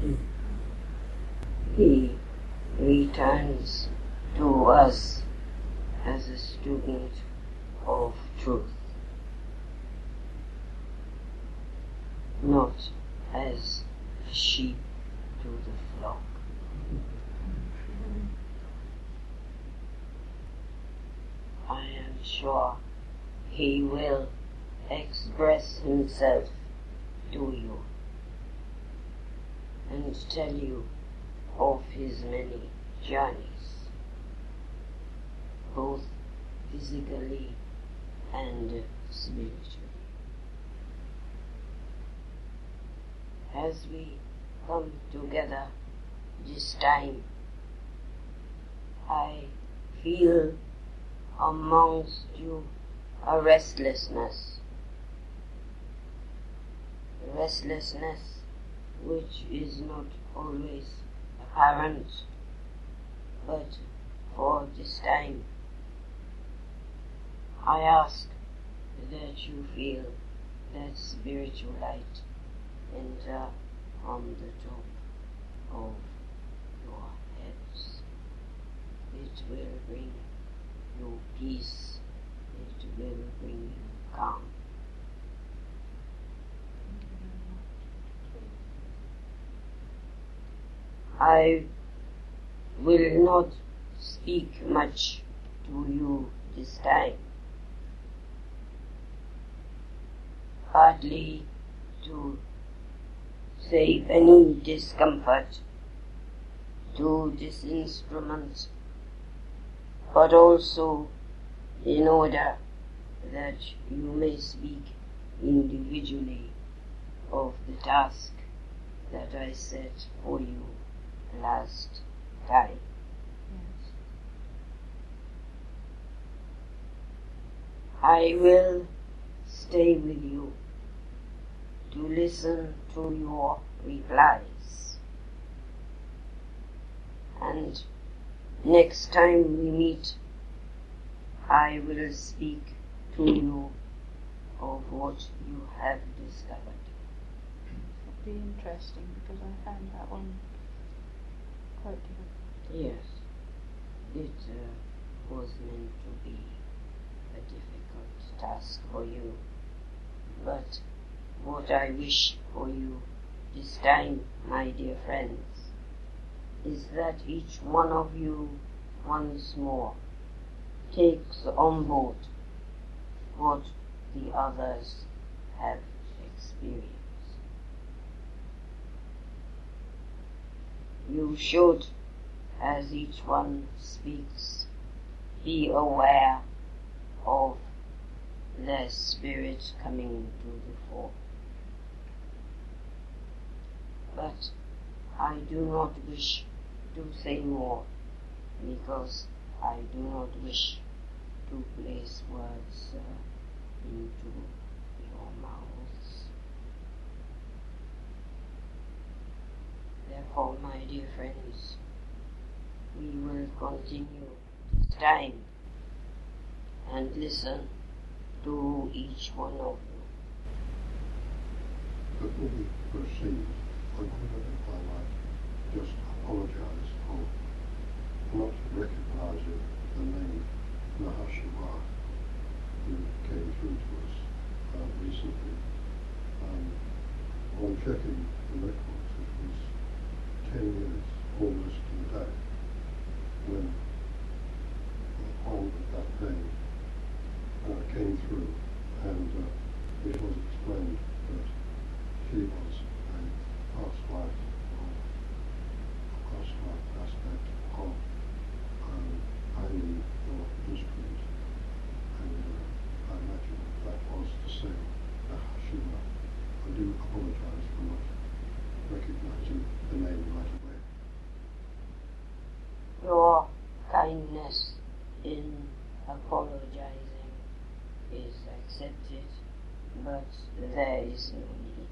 he returns to us as a student of truth, not as a sheep to the flock. I am sure he will express himself to you and tell you of his many journeys, both physically and spiritually. As we come together this time, I feel amongst you a restlessness which is not always apparent, but for this time I ask that you feel that spiritual light enter on the top of your heads. It will bring you peace, it will bring you calm. I will not speak much to you this time, hardly to save any discomfort to this instrument, but also in order that you may speak individually of the task that I set for you last time. Yes. I will stay with you to listen to your replies, and next time we meet I will speak to you of what you have discovered. It'll be interesting because I found that one quite difficult. Yes, it was meant to be a difficult task for you, but what I wish for you this time, my dear friends, is that each one of you once more takes on board what the others have experienced. You should, as each one speaks, be aware of their spirit coming to the fore. But I do not wish to say more, because I do not wish to place words into your mouths. Therefore, my dear friends, we will continue this time and listen to each one of you. Before we proceed, I wonder if I might just apologise for not recognising the name Mahashiva, who came through to us recently. On checking the records, it was 10 years almost to the day when that name came through, and it was explained that she was a past life aspect of finding your instrument, and I imagine that was the same Mahashiva. I do apologise for not recognising the name right away. Your kindness in apologizing is accepted, but there is no need.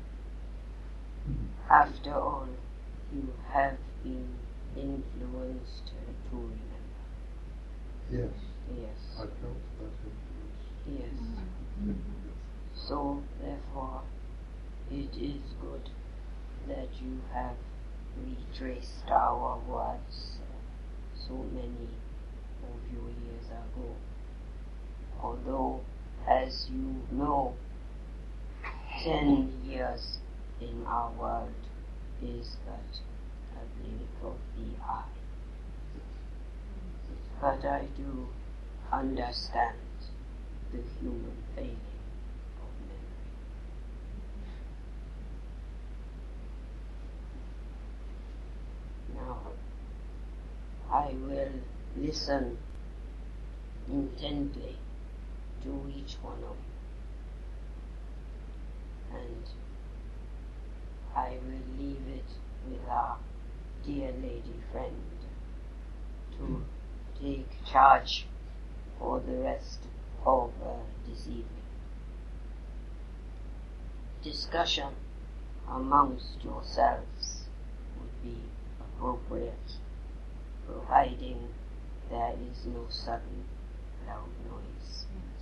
After all, you have been influenced to remember. Yes. Yes. I felt that influence. Yes. So, therefore, it is good that you have retraced our words so many of you years ago. Although, as you know, 10 years in our world is but a blink of the eye. But I do understand the human failing of memory. Now, I will listen intently to each one of you, and I will leave it with our dear lady friend to take charge for the rest of this evening. Discussion amongst yourselves would be appropriate, providing there is no sudden loud noise.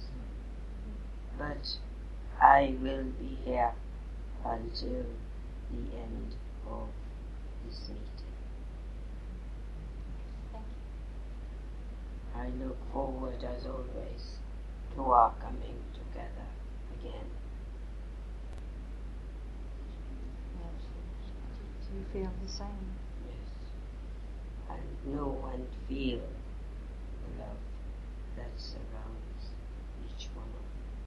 But I will be here until the end of this meeting. I look forward, as always, to our coming together again. Yes. Do you feel the same? Yes. And know and feel the love that surrounds